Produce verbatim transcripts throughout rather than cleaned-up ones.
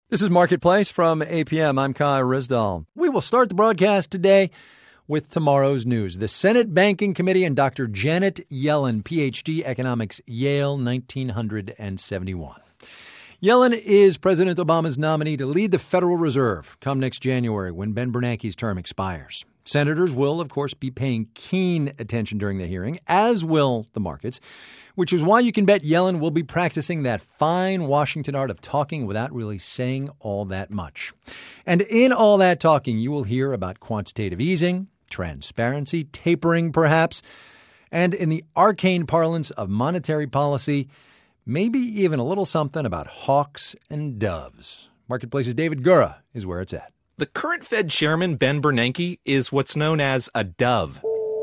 This is Marketplace from A P M. I'm Kai Ryssdal. We will start the broadcast today with tomorrow's news. The Senate Banking Committee and Doctor Janet Yellen, P H D, Economics, Yale, nineteen seventy-one. Yellen is President Obama's nominee to lead the Federal Reserve come next January when Ben Bernanke's term expires. Senators will, of course, be paying keen attention during the hearing, as will the markets, which is why you can bet Yellen will be practicing that fine Washington art of talking without really saying all that much. And in all that talking, you will hear about quantitative easing, transparency, tapering perhaps, and in the arcane parlance of monetary policy, maybe even a little something about hawks and doves. Marketplace's David Gura is where it's at. The current Fed chairman, Ben Bernanke, is what's known as a dove.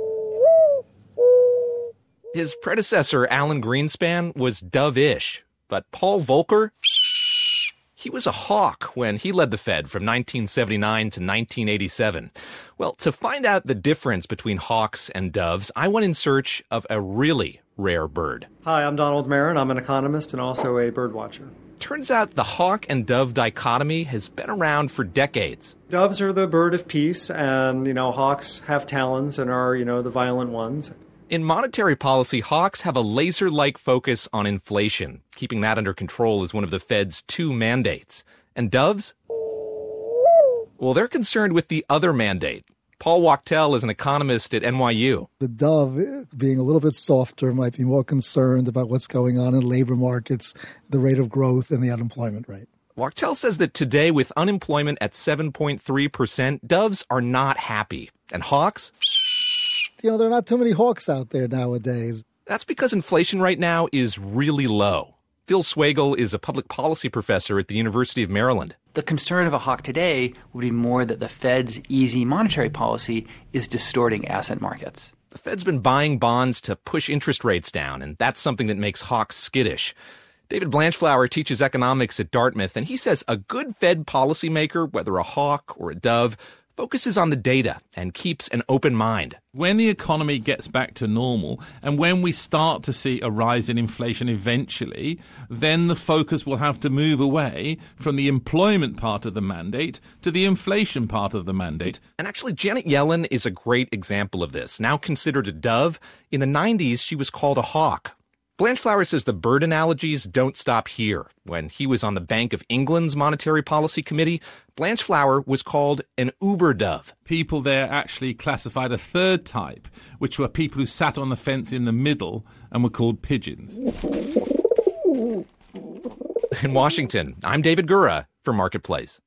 His predecessor, Alan Greenspan, was dove-ish. But Paul Volcker, he was a hawk when he led the Fed from nineteen seventy-nine to nineteen eighty-seven. Well, to find out the difference between hawks and doves, I went in search of a really rare bird. Hi, I'm Donald Marin. I'm an economist and also a bird watcher. Turns out the hawk and dove dichotomy has been around for decades. Doves are the bird of peace, and, you know, hawks have talons and are, you know, the violent ones. In monetary policy, hawks have a laser-like focus on inflation. Keeping that under control is one of the Fed's two mandates. And doves? Well, they're concerned with the other mandate. Paul Wachtel is an economist at N Y U. The dove, being a little bit softer, might be more concerned about what's going on in labor markets, the rate of growth, and the unemployment rate. Wachtel says that today, with unemployment at seven point three percent, doves are not happy. And hawks? You know, there are not too many hawks out there nowadays. That's because inflation right now is really low. Phil Swagel is a public policy professor at the University of Maryland. The concern of a hawk today would be more that the Fed's easy monetary policy is distorting asset markets. The Fed's been buying bonds to push interest rates down, and that's something that makes hawks skittish. David Blanchflower teaches economics at Dartmouth, and he says a good Fed policymaker, whether a hawk or a dove, focuses on the data and keeps an open mind. When the economy gets back to normal and when we start to see a rise in inflation eventually, then the focus will have to move away from the employment part of the mandate to the inflation part of the mandate. And actually, Janet Yellen is a great example of this. Now considered a dove, in the nineties, she was called a hawk. Blanchflower says the bird analogies don't stop here. When he was on the Bank of England's Monetary Policy Committee, Blanchflower was called an uber dove. People there actually classified a third type, which were people who sat on the fence in the middle and were called pigeons. In Washington, I'm David Gura for Marketplace.